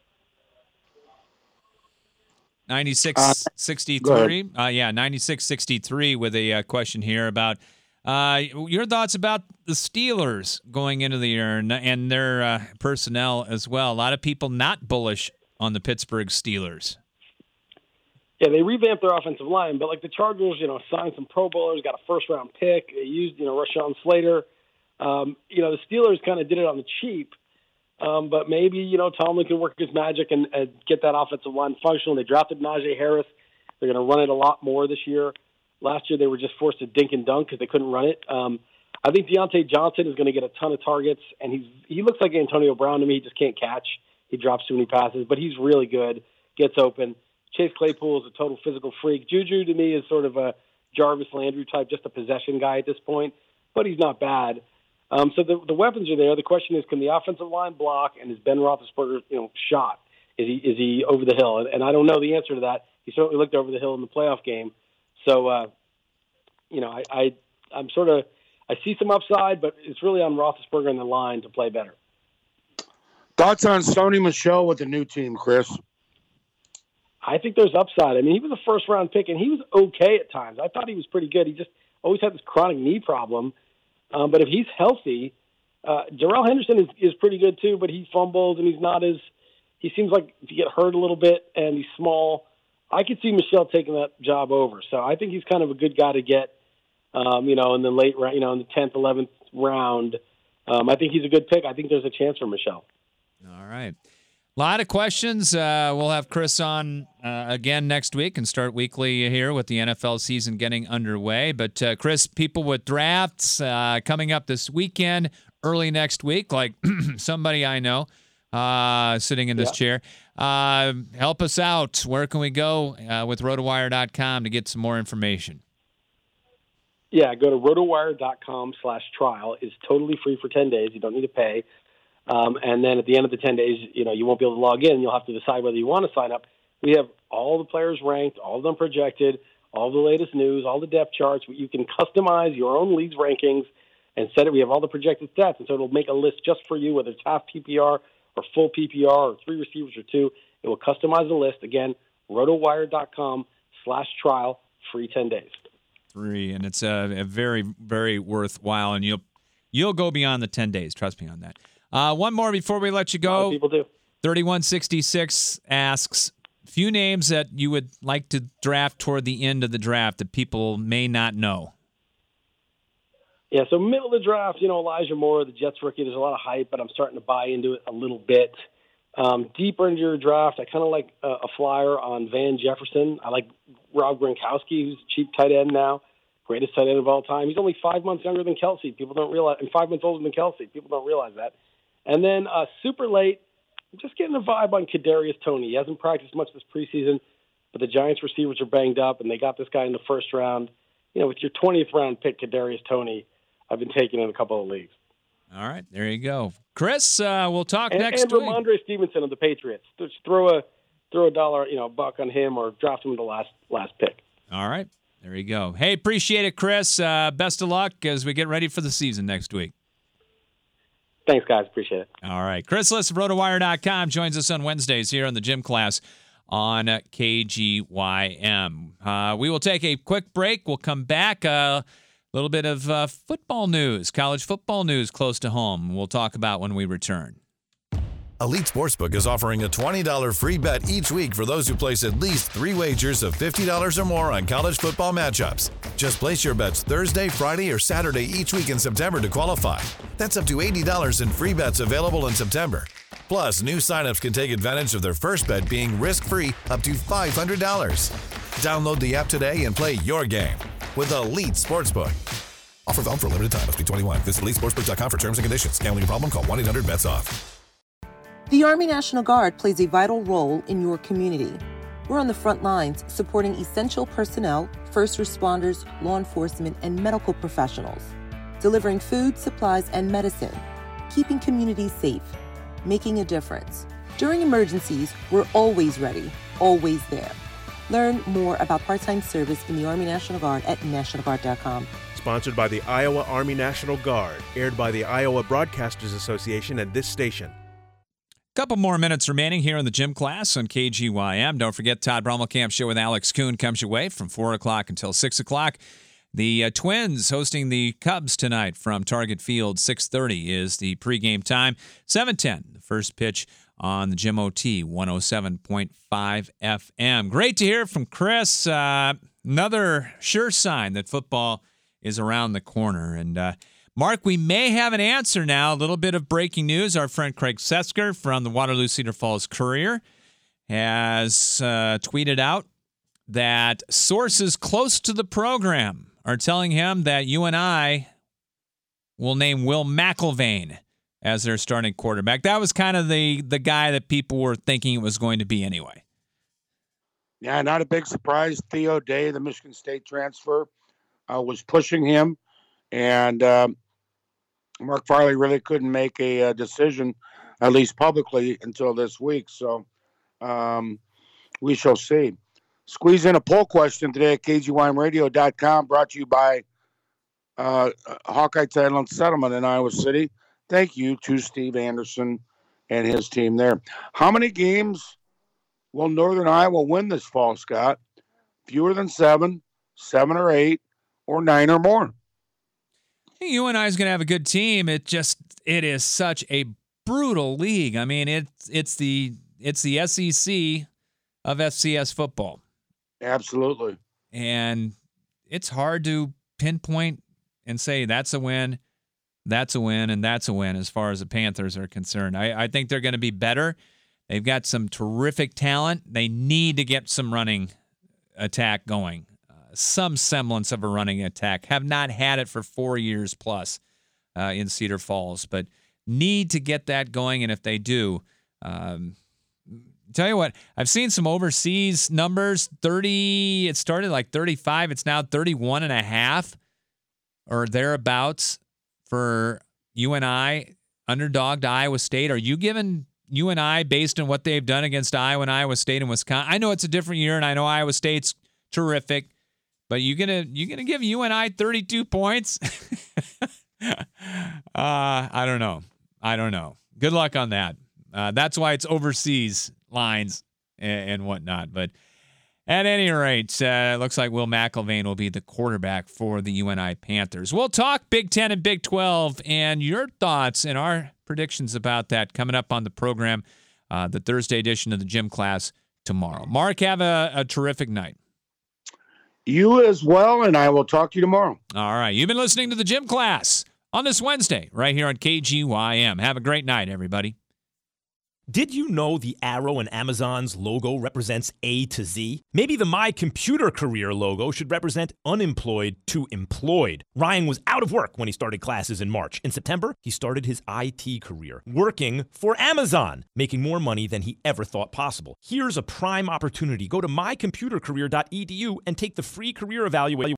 Speaker 2: ninety-six sixty-three. Uh, yeah, ninety-six sixty-three with a uh, question here about uh, your thoughts about the Steelers going into the year and, and their uh, personnel as well. A lot of people not bullish on the Pittsburgh Steelers.
Speaker 9: Yeah, they revamped their offensive line, but like the Chargers, you know, signed some Pro Bowlers, got a first-round pick. They used, you know, Rashawn Slater. Um, you know, the Steelers kind of did it on the cheap. Um, but maybe, you know, Tomlin can work his magic and, and get that offensive line functional. They drafted Najee Harris. They're going to run it a lot more this year. Last year they were just forced to dink and dunk because they couldn't run it. Um, I think Deontay Johnson is going to get a ton of targets, and he's he looks like Antonio Brown to me. He just can't catch. He drops too many passes, but he's really good, gets open. Chase Claypool is a total physical freak. Juju, to me, is sort of a Jarvis Landry type, just a possession guy at this point, but he's not bad. Um, so the, the weapons are there. The question is, can the offensive line block, and is Ben Roethlisberger, you know, shot? Is he is he over the hill? And, and I don't know the answer to that. He certainly looked over the hill in the playoff game. So, uh, you know, I, I I'm sort of I see some upside, but it's really on Roethlisberger and the line to play better.
Speaker 3: Thoughts on Sony Michel with the new team, Chris?
Speaker 9: I think there's upside. I mean, he was a first round pick, and he was okay at times. I thought he was pretty good. He just always had this chronic knee problem. Um, but if he's healthy, uh, Darrell Henderson is, is pretty good too, but he fumbles and he's not as – he seems like if you get hurt a little bit and he's small, I could see Michel taking that job over. So I think he's kind of a good guy to get, um, you know, in the late – you know, in the tenth, eleventh round. Um, I think he's a good pick. I think there's a chance for Michel.
Speaker 2: All right. A lot of questions. Uh, we'll have Chris on uh, again next week and start weekly here with the N F L season getting underway. But, uh, Chris, people with drafts uh, coming up this weekend, early next week, like somebody I know uh, sitting in this yeah. chair, uh, help us out. Where can we go uh, with rotowire dot com to get some more information?
Speaker 9: Yeah, go to rotowire dot com slash trial. It's totally free for ten days. You don't need to pay. Um, and then at the end of the ten days, you know, you won't be able to log in. You'll have to decide whether you want to sign up. We have all the players ranked, all of them projected, all the latest news, all the depth charts. You can customize your own league's rankings and set it. We have all the projected stats, and so it'll make a list just for you, whether it's half P P R or full P P R or three receivers or two. It will customize the list. Again, rotowire dot com slash trial, free ten days.
Speaker 2: Free, and it's a, a very, very worthwhile, and you'll you'll go beyond the ten days. Trust me on that. Uh, one more before we let you go.
Speaker 9: A lot of people do.
Speaker 2: thirty-one sixty-six asks, few names that you would like to draft toward the end of the draft that people may not know.
Speaker 9: Yeah, so middle of the draft, you know, Elijah Moore, the Jets rookie, there's a lot of hype, but I'm starting to buy into it a little bit. Um, deeper into your draft, I kind of like a, a flyer on Van Jefferson. I like Rob Gronkowski, who's a cheap tight end now, greatest tight end of all time. He's only five months younger than Kelsey. People don't realize, and five months older than Kelsey. People don't realize that. And then uh, super late, I'm just getting a vibe on Kadarius Toney. He hasn't practiced much this preseason, but the Giants receivers are banged up, and they got this guy in the first round. you know, with your twentieth round pick, Kadarius Toney, I've been taking in a couple of leagues.
Speaker 2: All right, there you go, Chris. Uh, we'll talk
Speaker 9: and,
Speaker 2: next
Speaker 9: and
Speaker 2: week.
Speaker 9: And Ramondre Stevenson of the Patriots. Just throw a throw a dollar, you know, buck on him, or draft him the last last pick.
Speaker 2: All right, there you go. Hey, appreciate it, Chris. Uh, best of luck as we get ready for the season next week.
Speaker 9: Thanks, guys. Appreciate it.
Speaker 2: All right, Chris Liss of Rotowire dot com joins us on Wednesdays here in the gym class on K G Y M. Uh, we will take a quick break. We'll come back. Uh, A little bit of uh, football news, college football news close to home. We'll talk about when we return.
Speaker 10: Elite Sportsbook is offering a twenty dollars free bet each week for those who place at least three wagers of fifty dollars or more on college football matchups. Just place your bets Thursday, Friday, or Saturday each week in September to qualify. That's up to eighty dollars in free bets available in September. Plus, new signups can take advantage of their first bet being risk-free up to five hundred dollars. Download the app today and play your game with Elite Sportsbook. Offer valid for a limited time. Must be twenty-one. Visit elite sportsbook dot com for terms and conditions. Gambling problem? Call one eight hundred bets off.
Speaker 11: The Army National Guard plays a vital role in your community. We're on the front lines supporting essential personnel, first responders, law enforcement, and medical professionals, delivering food, supplies, and medicine, keeping communities safe, making a difference. During emergencies, we're always ready, always there. Learn more about part-time service in the Army National Guard at national guard dot com.
Speaker 12: Sponsored by the Iowa Army National Guard. Aired by the Iowa Broadcasters Association and this station.
Speaker 2: Couple more minutes remaining here in the gym class on K G Y M. Don't forget, Todd Brommelkamp Show with Alex Kuhn comes your way from four o'clock until six o'clock. The uh, Twins hosting the Cubs tonight from Target Field. six thirty is the pregame time. seven ten, the first pitch on the Jim O T one oh seven point five F M. Great to hear from Chris. Uh, another sure sign that football is around the corner. And uh, Mark, we may have an answer now. A little bit of breaking news. Our friend Craig Sesker from the Waterloo Cedar Falls Courier has uh, tweeted out that sources close to the program are telling him that U N I will name Will McIlvain as their starting quarterback. That was kind of the, the guy that people were thinking it was going to be anyway.
Speaker 3: Yeah, not a big surprise. Theo Day, the Michigan State transfer, uh, was pushing him. And um, Mark Farley really couldn't make a, a decision, at least publicly, until this week. So um, we shall see. Squeeze in a poll question today at K G Y M radio dot com, brought to you by uh, Hawkeye Title and Settlement in Iowa City. Thank you to Steve Anderson and his team there. How many games will Northern Iowa win this fall, Scott? Fewer than seven, seven or eight, or nine or more?
Speaker 2: U N I is going to have a good team. It just it is such a brutal league. I mean, it's it's the it's the S E C of F C S football.
Speaker 3: Absolutely.
Speaker 2: And it's hard to pinpoint and say that's a win, that's a win, and that's a win as far as the Panthers are concerned. I, I think they're going to be better. They've got some terrific talent. They need to get some running attack going. Some semblance of a running attack. Have not had it for four years plus uh, in Cedar Falls, but need to get that going. And if they do, um, tell you what, I've seen some overseas numbers. thirty, it started like thirty-five. It's now thirty-one and a half or thereabouts for U N I, underdog to Iowa State. Are you giving U N I based on what they've done against Iowa and Iowa State and Wisconsin? I know it's a different year, and I know Iowa State's terrific. But you gonna you gonna give U N I thirty-two points? uh, I don't know. I don't know. Good luck on that. Uh, that's why it's overseas lines and, and whatnot. But at any rate, uh, it looks like Will McIlvain will be the quarterback for the U N I Panthers. We'll talk Big Ten and Big twelve and your thoughts and our predictions about that coming up on the program, uh, the Thursday edition of the gym class tomorrow. Mark, have a, a terrific night.
Speaker 3: You as well, and I will talk to you tomorrow.
Speaker 2: All right. You've been listening to the gym class on this Wednesday right here on K G Y M. Have a great night, everybody.
Speaker 13: Did you know the arrow in Amazon's logo represents A to Z? Maybe the My Computer Career logo should represent unemployed to employed. Ryan was out of work when he started classes in March. In September, he started his I T career, working for Amazon, making more money than he ever thought possible. Here's a prime opportunity. Go to my computer career dot e d u and take the free career evaluation.